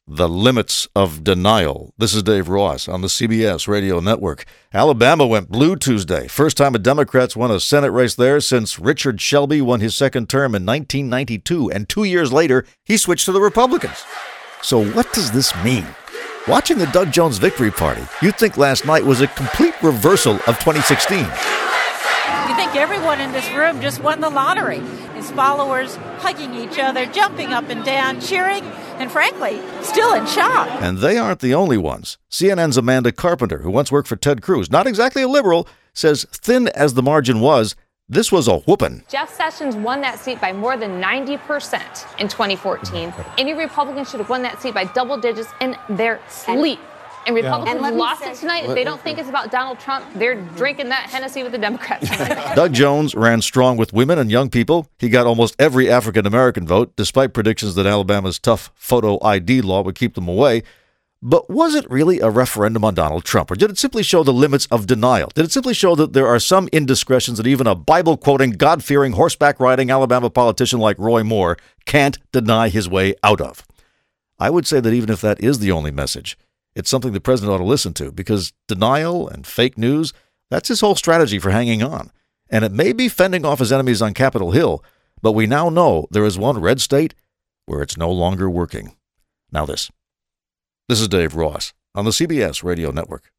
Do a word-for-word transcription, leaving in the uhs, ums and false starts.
The Limits of Denial. This is Dave Ross on the C B S Radio Network. Alabama went blue Tuesday. First time a Democrat's won a Senate race there since Richard Shelby won his second term in nineteen ninety-two. And two years later, he switched to the Republicans. So what does this mean? Watching the Doug Jones Victory Party, you'd think last night was a complete reversal of twenty sixteen. You think everyone in this room just won the lottery. His followers hugging each other, jumping up and down, cheering, and frankly, still in shock. And they aren't the only ones. C N N's Amanda Carpenter, who once worked for Ted Cruz, not exactly a liberal, says thin as the margin was, this was a whooping. Jeff Sessions won that seat by more than ninety percent in twenty fourteen. Any Republican should have won that seat by double digits in their sleep. And Republicans yeah. lost it tonight. If they don't think it's about Donald Trump, they're drinking that Hennessy with the Democrats. Doug Jones ran strong with women and young people. He got almost every African-American vote, despite predictions that Alabama's tough photo I D law would keep them away. But was it really a referendum on Donald Trump, or did it simply show the limits of denial? Did it simply show that there are some indiscretions that even a Bible-quoting, God-fearing, horseback-riding Alabama politician like Roy Moore can't deny his way out of? I would say that even if that is the only message, it's something the president ought to listen to, because denial and fake news, that's his whole strategy for hanging on. And it may be fending off his enemies on Capitol Hill, but we now know there is one red state where it's no longer working. Now this. This is Dave Ross on the C B S Radio Network.